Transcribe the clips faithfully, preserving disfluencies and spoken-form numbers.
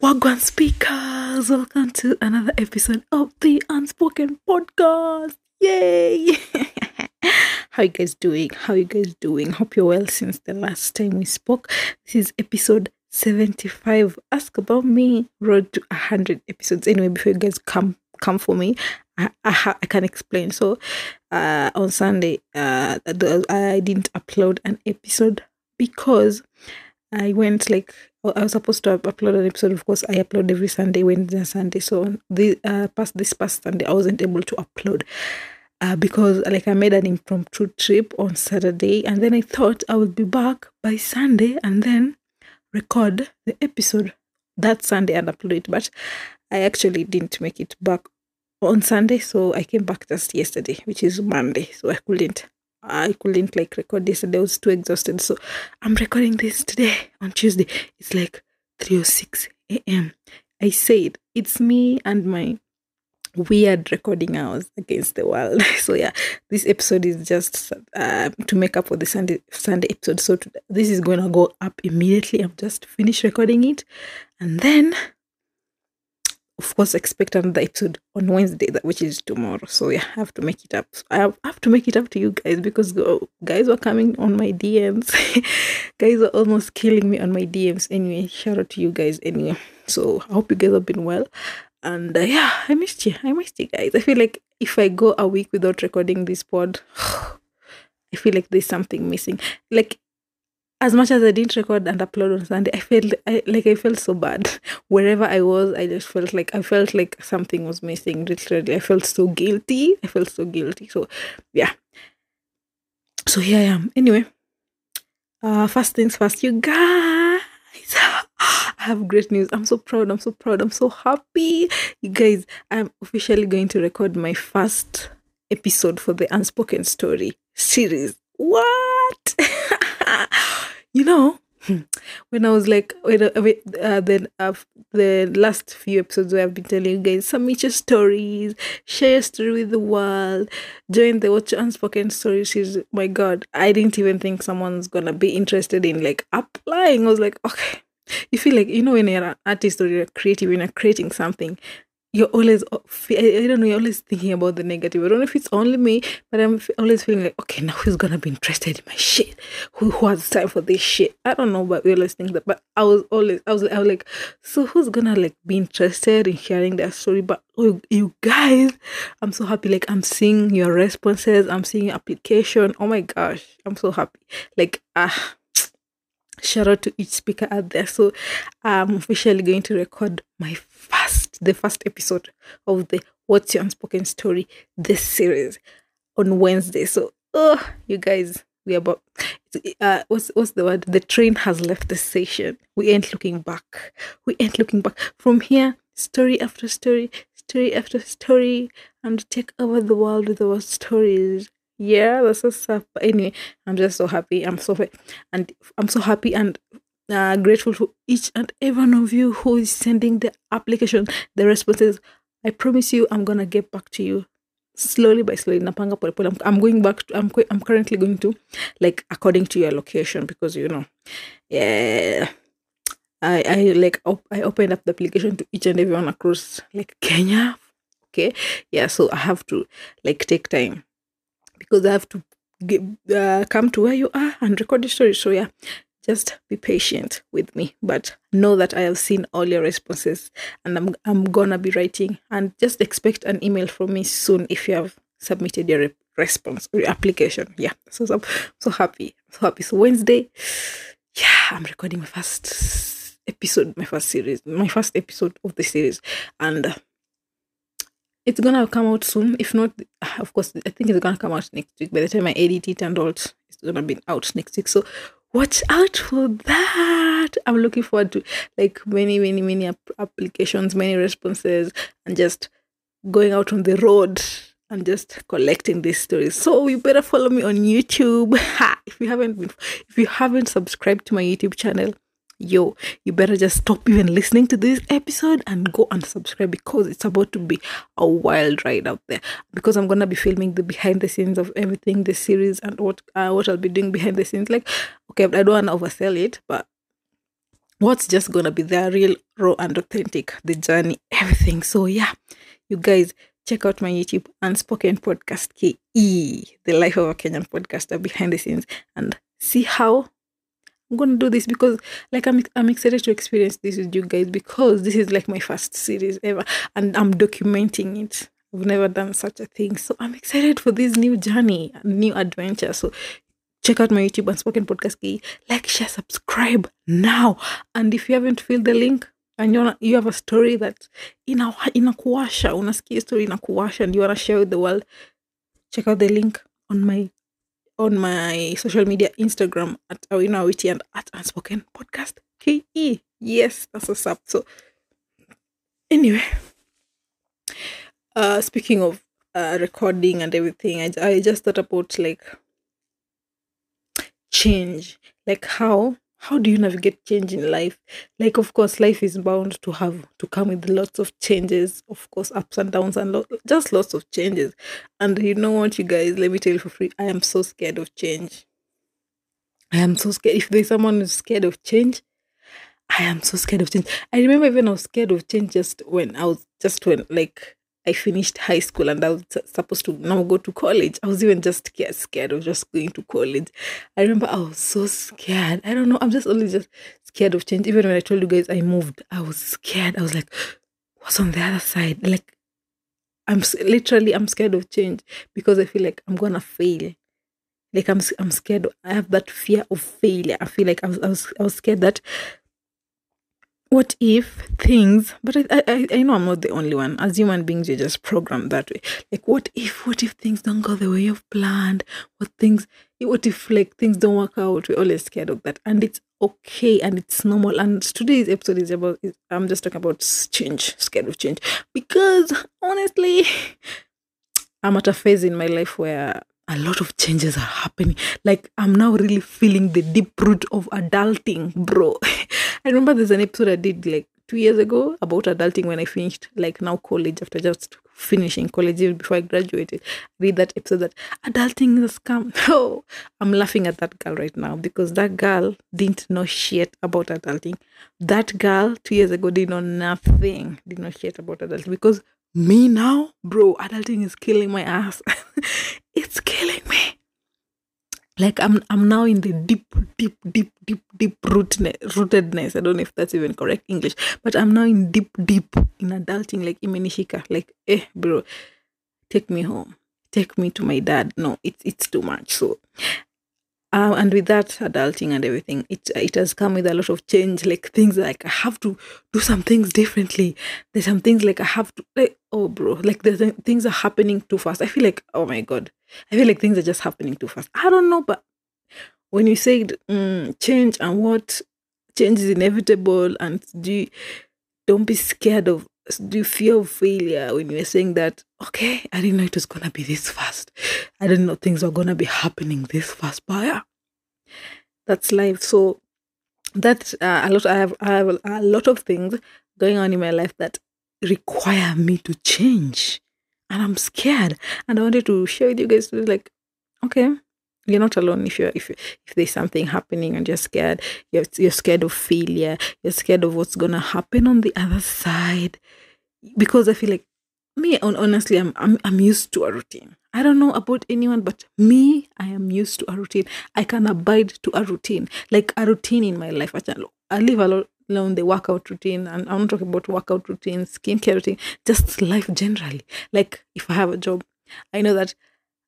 Wagwan speakers, welcome to another episode of the Unspoken Podcast. Yay! How you guys doing? How you guys doing? Hope you're well since the last time we spoke. This is episode seventy-five. Ask about me. Road to one hundred episodes. Anyway, before you guys come come for me, I I, ha- I can explain. So, uh, on Sunday, uh, the, I didn't upload an episode because I went like I was supposed to upload an episode. Of course, I upload every Sunday, Wednesday, and Sunday. So the uh, past this past Sunday, I wasn't able to upload uh, because like I made an impromptu trip on Saturday, and then I thought I would be back by Sunday and then record the episode that Sunday and upload it. But I actually didn't make it back on Sunday, so I came back just yesterday, which is Monday. So I couldn't. I couldn't like record yesterday. I was too exhausted. So I'm recording this today on Tuesday. It's like three oh six a.m. I said it's me and my weird recording hours against the world. So yeah, this episode is just uh, to make up for the Sunday Sunday episode. So to, this is going to go up immediately. I've just finished recording it. And then of course, expect another episode on Wednesday, that which is tomorrow. So yeah, I have to make it up. I have, I have to make it up to you guys because oh, guys were coming on my D Ms. Guys are almost killing me on my D Ms. Anyway, shout out to you guys anyway. So I hope you guys have been well. And uh, yeah, I missed you. I missed you guys. I feel like if I go a week without recording this pod, I feel like there's something missing. Like, as much as I didn't record and upload on Sunday, I felt I, like I felt so bad. Wherever I was, I just felt like I felt like something was missing. Literally, I felt so guilty. I felt so guilty. So, yeah. So here I am. Anyway, uh, first things first, you guys. I have great news. I'm so proud. I'm so proud. I'm so happy. You guys, I'm officially going to record my first episode for the Unspoken Story series. What? You know, when I was like, when, uh, uh, then uh, the last few episodes where I've been telling you guys, submit your stories, share your story with the world, join the Watch Unspoken Story series. My God, I didn't even think someone's gonna be interested in like applying. I was like, okay, you feel like, you know, when you're an artist or you're creative, when you're creating something, you're always, I don't know, you're always thinking about the negative. I don't know if it's only me, but I'm always feeling like, okay, now who's gonna be interested in my shit? Who, who has time for this shit? I don't know, but we always think that. But I was always, I was, I was like, so who's gonna like be interested in sharing their story? But oh, you guys, I'm so happy. Like I'm seeing your responses. I'm seeing your application. Oh my gosh, I'm so happy. Like ah. Shout out to each speaker out there. So I'm officially going to record my first, the first episode of the What's Your Unspoken Story, this series on Wednesday. So, oh, you guys, we are about, uh, what's, what's the word? The train has left the station. We ain't looking back. We ain't looking back. From here, story after story, story after story, and take over the world with our stories. Yeah, that's so sad. But anyway, I'm just so happy. I'm so and I'm so happy and uh, grateful for each and every one of you who is sending the application, the responses. I promise you, I'm gonna get back to you slowly by slowly. Napanga pole pole. I'm, I'm going back. To, I'm I'm currently going to like according to your location because you know, yeah. I I like op- I opened up the application to each and everyone across like Kenya. Okay, yeah. So I have to like take time, because I have to get, uh, come to where you are and record the story. So yeah, just be patient with me. But know that I have seen all your responses and I'm I'm gonna be writing. And just expect an email from me soon if you have submitted your re- response or your application. Yeah, so, so I'm so happy, so happy. So Wednesday, yeah, I'm recording my first episode, my first series, my first episode of the series, and. Uh, It's gonna come out soon. If not, of course, I think it's gonna come out next week. By the time I edit it and all, it's gonna be out next week. So watch out for that. I'm looking forward to like many, many, many ap- applications, many responses, and just going out on the road and just collecting these stories. So you better follow me on YouTube. Ha! If you haven't been, if you haven't subscribed to my YouTube channel, yo, you better just stop even listening to this episode and go and subscribe because it's about to be a wild ride out there. Because I'm gonna be filming the behind the scenes of everything, the series, and what uh, what I'll be doing behind the scenes. Like, okay, I don't wanna oversell it, but what's just gonna be there, real, raw, and authentic, the journey, everything. So yeah, you guys check out my YouTube Unspoken Podcast K E, the life of a Kenyan podcaster behind the scenes, and see how I'm gonna do this because like I'm I'm excited to experience this with you guys because this is like my first series ever and I'm documenting it. I've never done such a thing. So I'm excited for this new journey, new adventure. So check out my YouTube Unspoken Podcast K E. Like, share, subscribe now. And if you haven't filled the link and you wanna, you have a story that ina inakuwasha, unasikia story inakuwasha and you wanna share with the world, check out the link on my on my social media, Instagram at Awina Awiti and at Unspoken Podcast K E. Yes, that's what's up. So anyway, uh, speaking of uh, recording and everything, I, I just thought about like change, like how how do you navigate change in life? Like, of course, life is bound to have to come with lots of changes, of course, ups and downs, and lo- just lots of changes. And you know what, you guys, let me tell you for free, I am so scared of change. I am so scared. If there's someone who's scared of change, I am so scared of change. I remember even I was scared of change just when I was just when like I finished high school and I was s- supposed to now go to college. I was even just scared, scared of just going to college. I remember I was so scared. I don't know. I'm just only just scared of change. Even when I told you guys I moved, I was scared. I was like, what's on the other side? Like I'm s- literally I'm scared of change because I feel like I'm gonna fail. Like I'm s- I'm scared. I have that fear of failure. I feel like I was I was, I was scared that what if things, but I, I i I know I'm not the only one. As human beings, you're just programmed that way. Like what if what if things don't go the way you've planned? What things what if like things don't work out? We're always scared of that, and it's okay and it's normal. And today's episode is about is, I'm just talking about s- change, scared of change, because honestly I'm at a phase in my life where a lot of changes are happening. Like I'm now really feeling the deep root of adulting, bro. I remember there's an episode I did like two years ago about adulting when I finished like now college after just finishing college even before I graduated. Read that episode that adulting is a scam. Oh, I'm laughing at that girl right now because that girl didn't know shit about adulting. That girl two years ago did know nothing, did not shit about adulting because me now, bro, adulting is killing my ass. It's killing me. Like I'm I'm now in the deep, deep, deep, deep, deep rootne- rootedness. I don't know if that's even correct English, but I'm now in deep, deep in adulting, like imenishika. Like, eh, bro, take me home. Take me to my dad. No, it's it's too much. So uh, and with that adulting and everything, it it has come with a lot of change. Like things like I have to do some things differently. There's some things like I have to like oh bro, like there's th- things are happening too fast. I feel like oh my god, I feel like things are just happening too fast. I don't know, but when you said mm, change and what change is inevitable and do you, don't be scared of do you fear of failure when you were saying that okay I didn't know it was gonna be this fast. I didn't know things were gonna be happening this fast, but yeah, that's life. So that's uh, a lot. I have I have a lot of things going on in my life that require me to change, and I'm scared. And I wanted to share with you guys to like, okay, you're not alone. If you're if if there's something happening and you're scared, you're you're scared of failure. You're scared of what's gonna happen on the other side. Because I feel like me, hon- honestly, I'm, I'm I'm used to a routine. I don't know about anyone, but me, I am used to a routine. I can abide to a routine, like a routine in my life. I, can, I live alo- alone the workout routine, and I'm not talking about workout routine, skincare routine, just life generally. Like if I have a job, I know that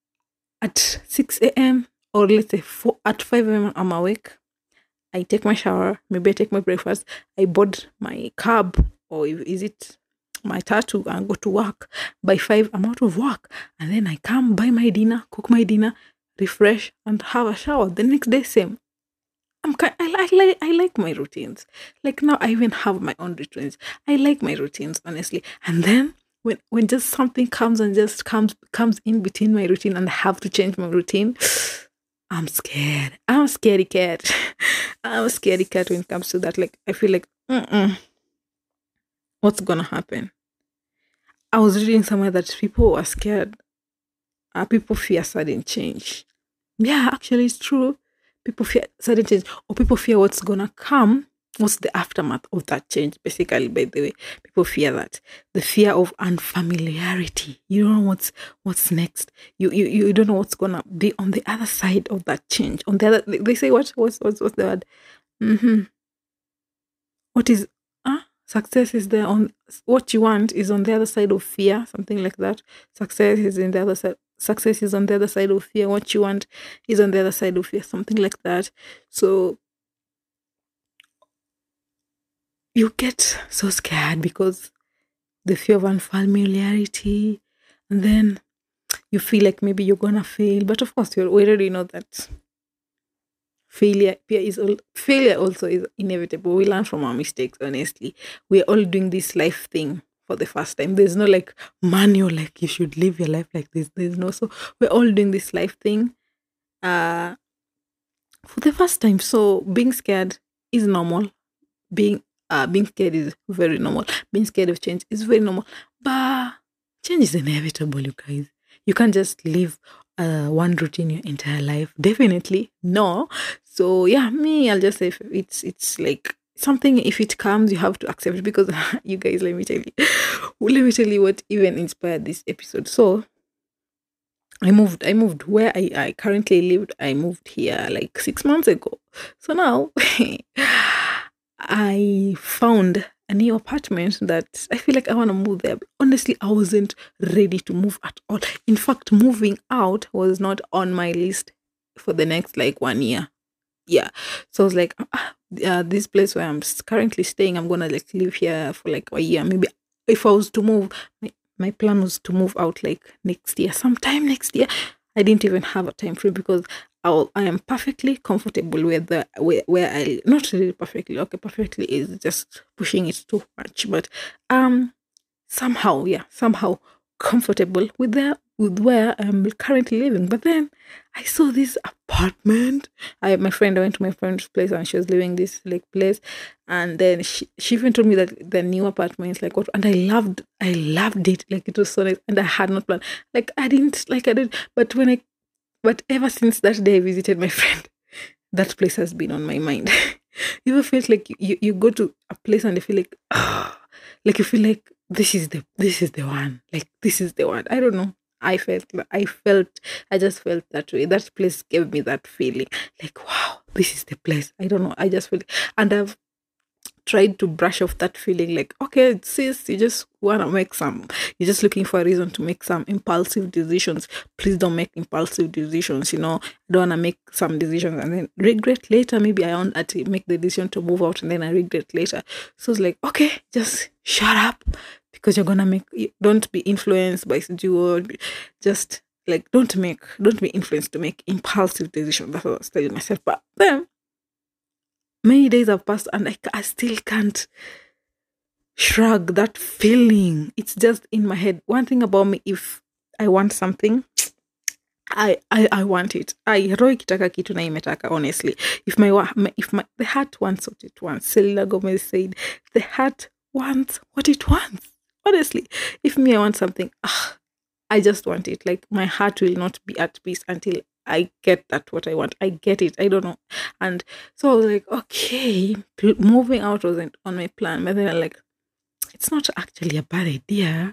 at six a m or let's say four, at five a m I'm awake. I take my shower, maybe I take my breakfast, I board my cab or if- is it my tattoo and go to work. By five, I'm out of work. And then I come buy my dinner, cook my dinner, refresh, and have a shower. The next day, same. I'm kind, I, I, like, I like my routines. Like now, I even have my own routines. I like my routines, honestly. And then when, when just something comes and just comes comes in between my routine and I have to change my routine, I'm scared. I'm a scaredy cat. I'm a scaredy cat when it comes to that. Like, I feel like, mm-mm, what's gonna happen? I was reading somewhere that people are scared. Uh, people fear sudden change. Yeah, actually, it's true. People fear sudden change, or people fear what's gonna come what's the aftermath of that change? Basically, by the way, people fear that the fear of unfamiliarity. You don't know what's what's next. You you you don't know what's gonna be on the other side of that change. On the other, they they say what what's what's, what's the word? Mm-hmm. What is ah success is there on what you want is on the other side of fear, something like that. Success is in the other side. Success is on the other side of fear. What you want is on the other side of fear, something like that. So you get so scared because the fear of unfamiliarity, and then you feel like maybe you're gonna fail. But of course, you we already know that failure fear is all, failure also is inevitable. We learn from our mistakes. Honestly, we're all doing this life thing for the first time. There's no like manual like you should live your life like this. There's no, so we're all doing this life thing uh for the first time. So being scared is normal. Being uh being scared is very normal. Being scared of change is very normal. But change is inevitable, you guys. You can't just live uh, one routine your entire life. Definitely no. So yeah, me, I'll just say it's it's like something. If it comes, you have to accept it because you guys, let me tell you, let me tell you what even inspired this episode. So I moved. I moved where I, I currently lived. I moved here like six months ago. So now I found a new apartment that I feel like I want to move there. But honestly, I wasn't ready to move at all. In fact, moving out was not on my list for the next like one year. Yeah. So I was like, ah, uh, this place where I'm s- currently staying, I'm gonna like live here for like a year. Maybe if I was to move, my, my plan was to move out like next year, sometime next year. I didn't even have a time frame because I'll, I am perfectly comfortable with the where, where I not really perfectly. Okay, perfectly is just pushing it too much, but um somehow, yeah, somehow comfortable with the with where I'm currently living. But then I saw this apartment. I my friend I went to my friend's place and she was living this like place, and then she, she even told me that the new apartment is like what, and I loved I loved it. Like it was so nice, and I had not planned. Like I didn't like I did, but when I but ever since that day I visited my friend, that place has been on my mind. You ever felt like you, you, you go to a place and you feel like ah, like you feel like this is the this is the one. Like this is the one. I don't know. I felt I felt I just felt that way. That place gave me that feeling. Like wow, this is the place. I don't know. I just felt and I've tried to brush off that feeling like, okay, sis, you just want to make some, you're just looking for a reason to make some impulsive decisions. Please don't make impulsive decisions. You know, I don't want to make some decisions and then regret later. Maybe I want to make the decision to move out and then I regret later. So it's like, okay, just shut up because you're going to make, don't be influenced by duo. Just like, don't make, don't be influenced to make impulsive decisions. That's what I was telling myself. But then, many days have passed and I, I still can't shrug that feeling. It's just in my head. One thing about me, if I want something, I, I, I want it. I roho ikitaka kitu na imetaka, honestly. If my, wa- my if my the heart wants what it wants. Selena Gomez said, the heart wants what it wants. Honestly, if me I want something, ah, I just want it. Like my heart will not be at peace until I get that what I want. I get it. I don't know. And so I was like, okay, pl- moving out wasn't on my plan. But then I'm like, it's not actually a bad idea.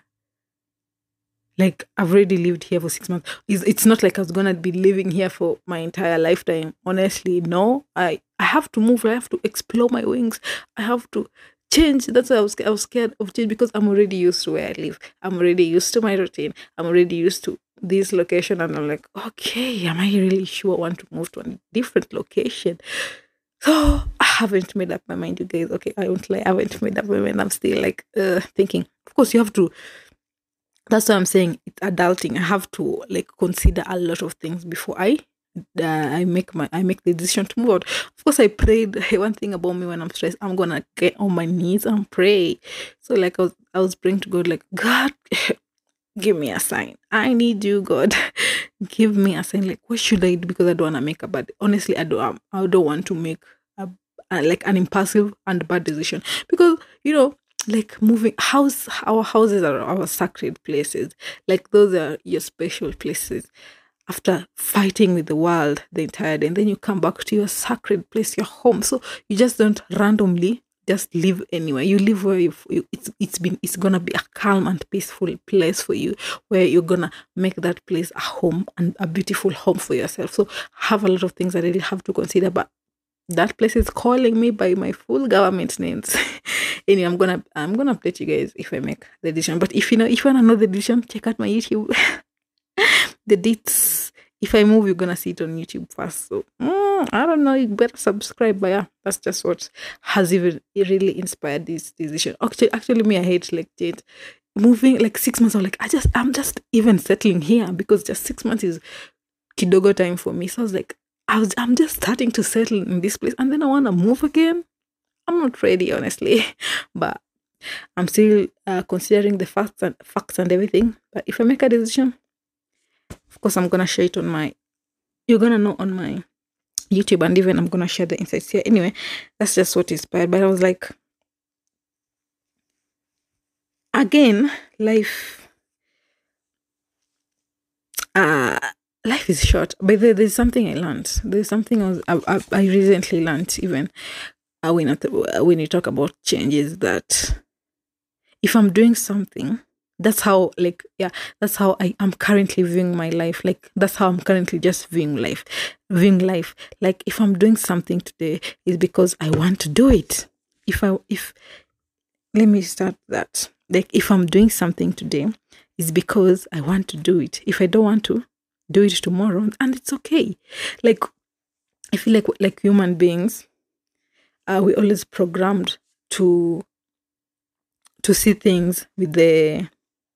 Like I've already lived here for six months. It's, it's not like I was gonna be living here for my entire lifetime. Honestly, no. I I have to move. I have to explore my wings. I have to change. That's why I was I was scared of change because I'm already used to where I live. I'm already used to my routine. I'm already used to this location, and I'm like, okay, am I really sure I want to move to a different location? So I haven't made up my mind, you guys. Okay, I won't lie. I haven't made up my mind. I'm still like uh, thinking. Of course, you have to that's what I'm saying. It's adulting. I have to like consider a lot of things before I uh, I make my I make the decision to move out. Of course, I prayed. One thing about me when I'm stressed, I'm gonna get on my knees and pray. So like I was I was praying to God, like God, give me a sign. I need you, God. Give me a sign. Like what should I do? Because I don't wanna make a bad. Honestly, I don't. um, I don't want to make a, a like an impulsive and bad decision because you know like moving house our houses are our sacred places, like those are your special places. after fighting with the world the entire day, and then you come back to your sacred place, your home. So you just don't randomly just live anywhere. You live where you, you it's it's been it's gonna be a calm and peaceful place for you, where you're gonna make that place a home and a beautiful home for yourself. So I have a lot of things I really have to consider, but that place is calling me by my full government names. Anyway, I'm gonna I'm gonna update you guys if I make the decision. But if you know if you wanna know the decision, check out my YouTube. The dates. If I move, you're gonna see it on YouTube first. So mm, I don't know. You better subscribe. But yeah, that's just what has even really inspired this decision. Actually, actually, me, I hate like Jade moving like six months. I'm like, I just I'm just even settling here because just six months is kidogo time for me. So I was like, I was I'm just starting to settle in this place, and then I wanna move again. I'm not ready, honestly, but I'm still uh, considering the facts and facts and everything. But if I make a decision, of course, I'm gonna share it on my. You're gonna know on my YouTube, and even I'm gonna share the insights here. Anyway, that's just what inspired. But I was like, again, life. Uh life is short. But there, there's something I learned. There's something I was I, I, I recently learned even. Uh, when, at the, when you talk about changes, that if I'm doing something, that's how like yeah that's how I am currently viewing my life. Like that's how I'm currently just viewing life viewing life like if I'm doing something today, is because I want to do it. If I if let me start that. Like if I'm doing something today, it's because I want to do it. If I don't want to do it tomorrow, and it's okay. Like I feel like like human beings, uh, we always programmed to to see things with the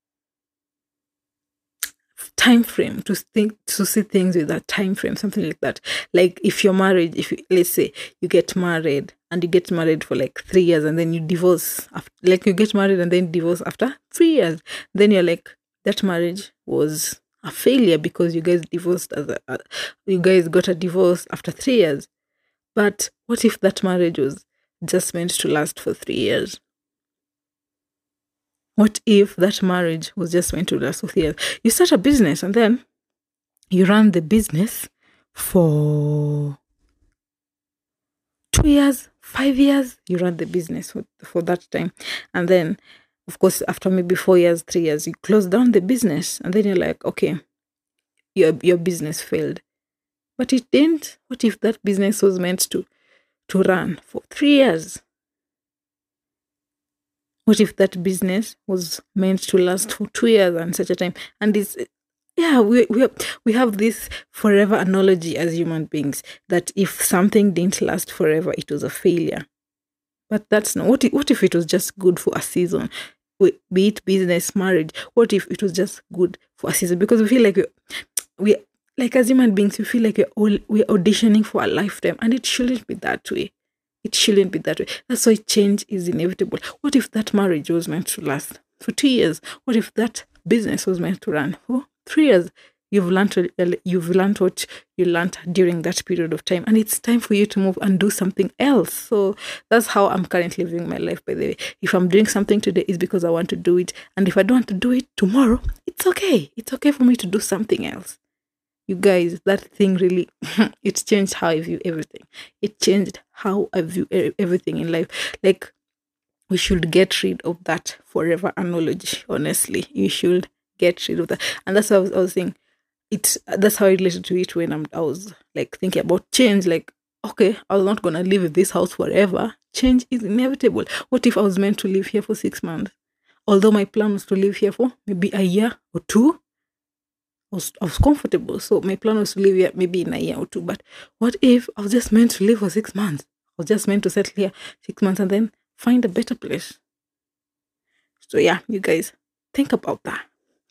time frame, to think to see things with that time frame, something like that. Like if you're married, if you, let's say you get married and you get married for like three years and then you divorce after, like you get married and then divorce after three years, then you're like, that marriage was a failure because you guys divorced as a, uh, you guys got a divorce after three years. But what if that marriage was just meant to last for three years? What if that marriage was just meant to last for three years? You start a business and then you run the business for two years, five years. You run the business for, for that time. And then, of course, after maybe four years, three years, you close down the business. And then you're like, okay, your, your business failed. But it didn't. What if that business was meant to, to run for three years? What if that business was meant to last for two years and such a time? And it's, yeah, we, we, we have this forever analogy as human beings, that if something didn't last forever, it was a failure. But that's not, what if, what if it was just good for a season? Be it business, marriage, what if it was just good for a season? Because we feel like we, we like as human beings, we feel like we're, all, we're auditioning for a lifetime, and it shouldn't be that way. It shouldn't be that way. That's why change is inevitable. What if that marriage was meant to last for two years? What if that business was meant to run for three years? You've learned, you've learned what you learned during that period of time, and it's time for you to move and do something else. So that's how I'm currently living my life, by the way. If I'm doing something today, it's because I want to do it. And if I don't want to do it tomorrow, it's okay. It's okay for me to do something else. You guys, that thing really, it changed how I view everything. It changed how I view everything in life. Like, we should get rid of that forever analogy, honestly. You should get rid of that. And that's what I was, I was saying. It's, that's how I related to it when I'm, I was like thinking about change. Like, okay, I was not going to live in this house forever. Change is inevitable. What if I was meant to live here for six months? Although my plan was to live here for maybe a year or two. I was, I was comfortable. So my plan was to live here maybe in a year or two. But what if I was just meant to live for six months? I was just meant to settle here six months and then find a better place. So yeah, you guys, think about that.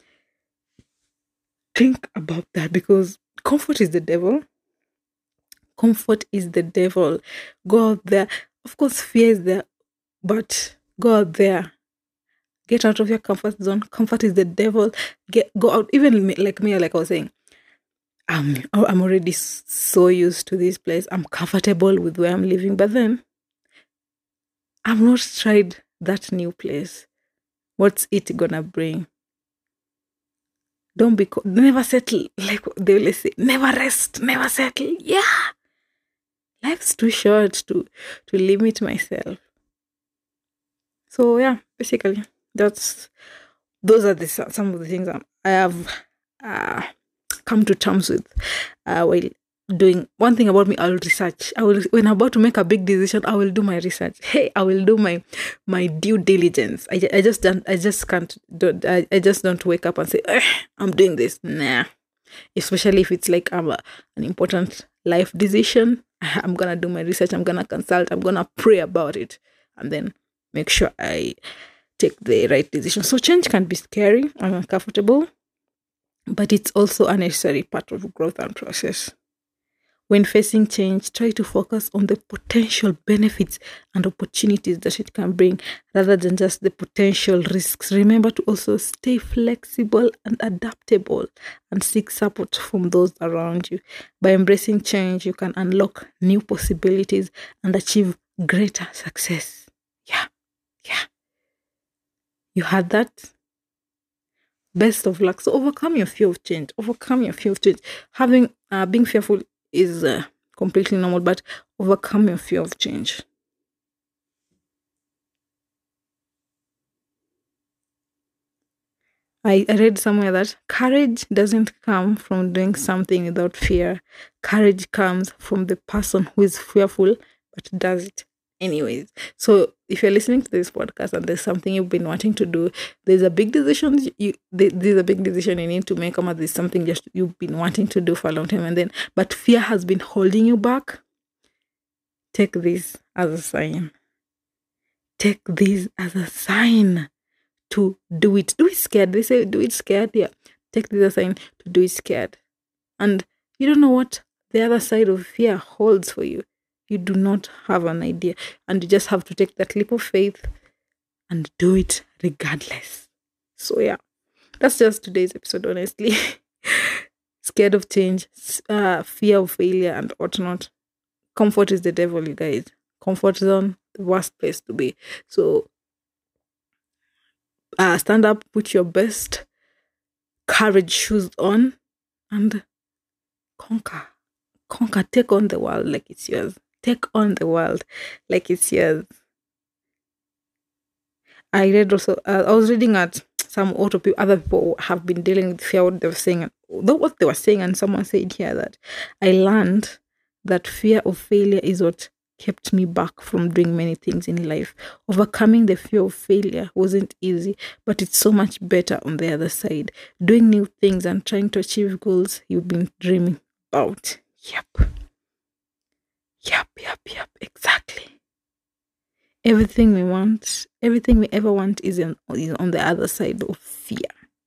Think about that, because comfort is the devil. Comfort is the devil. Go out there. Of course, fear is there, but go out there. Get out of your comfort zone. Comfort is the devil. Get go out. Even me, like me, like I was saying, I'm I'm already so used to this place. I'm comfortable with where I'm living, but then I've not tried that new place. What's it gonna bring? Don't be, co- never settle. Like they always say, never rest, never settle. Yeah. Life's too short to, to limit myself. So yeah, basically, that's, those are the, some of the things I'm, I have uh, come to terms with uh, while doing. One thing about me, I will research. I will, when I'm about to make a big decision, I will do my research. Hey, I will do my my due diligence. I, I just don't, I just can't do, I, I just don't wake up and say, I'm doing this. Nah. Especially if it's like um, an important life decision, I'm gonna do my research. I'm gonna consult. I'm gonna pray about it, and then make sure I take the right decision. So change can be scary and uncomfortable, but it's also a necessary part of growth and process. When facing change, try to focus on the potential benefits and opportunities that it can bring rather than just the potential risks. Remember to also stay flexible and adaptable and seek support from those around you. By embracing change, you can unlock new possibilities and achieve greater success. Yeah, yeah. You had that? Best of luck. So overcome your fear of change. Overcome your fear of change. Having uh, being fearful is uh, completely normal, but overcome your fear of change. I, I read somewhere that courage doesn't come from doing something without fear. Courage comes from the person who is fearful but does it anyways. So if you're listening to this podcast and there's something you've been wanting to do, there's a big decision you there- there's a big decision you need to make, or there's something just you've been wanting to do for a long time, and then but fear has been holding you back. Take this as a sign. Take this as a sign to do it. Do it scared. They say do it scared. Yeah. Take this as a sign to do it scared. And you don't know what the other side of fear holds for you. You do not have an idea. And you just have to take that leap of faith and do it regardless. So yeah. That's just today's episode, honestly. Scared of change, uh, fear of failure, and whatnot. Comfort is the devil, you guys. Comfort zone, the worst place to be. So uh, stand up, put your best courage shoes on, and conquer. Conquer. Take on the world like it's yours. Take on the world like it's yours. I read also, uh, I was reading at some auto people, other people have been dealing with fear, what they were saying, though what they were saying, and someone said here that I learned that fear of failure is what kept me back from doing many things in life. Overcoming the fear of failure wasn't easy, but it's so much better on the other side. Doing new things and trying to achieve goals you've been dreaming about. Yep. Yep, yep, yep, exactly. Everything we want, everything we ever want is, in, is on the other side of fear.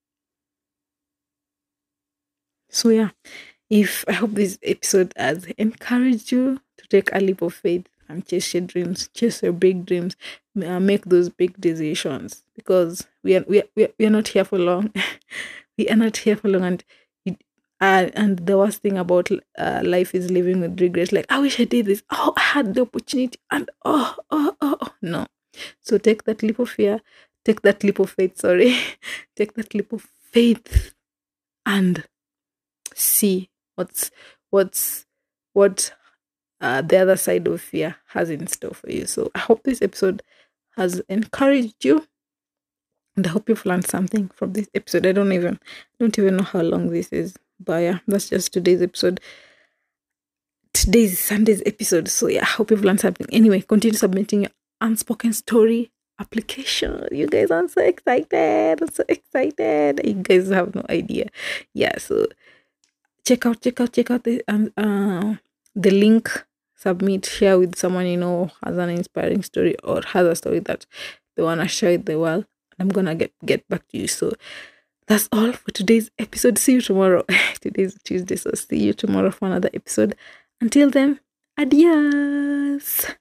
So yeah, if I hope this episode has encouraged you to take a leap of faith and chase your dreams, chase your big dreams, uh, make those big decisions, because we are we are, we are, we are not here for long. We are not here for long, and it, uh, and the worst thing about uh, life is living with regrets. Like, I wish I did this. Oh, I had the opportunity, and oh, oh, oh, oh. No. So take that leap of fear, take that leap of faith. Sorry, take that leap of faith, and see what's what's what uh, the other side of fear has in store for you. So I hope this episode has encouraged you, and I hope you've learned something from this episode. I don't even don't even know how long this is, but yeah, that's just today's episode. Today's Sunday's episode. So yeah, I hope you've learned something. Anyway, continue submitting your unspoken story application. You guys, I'm so excited. I'm so excited. You guys have no idea. Yeah, so check out, check out, check out the um uh the link. Submit, share with someone you know has an inspiring story or has a story that they wanna share with the world. I'm gonna get get back to you. So that's all for today's episode. See you tomorrow. Today's Tuesday, so see you tomorrow for another episode. Until then, adios.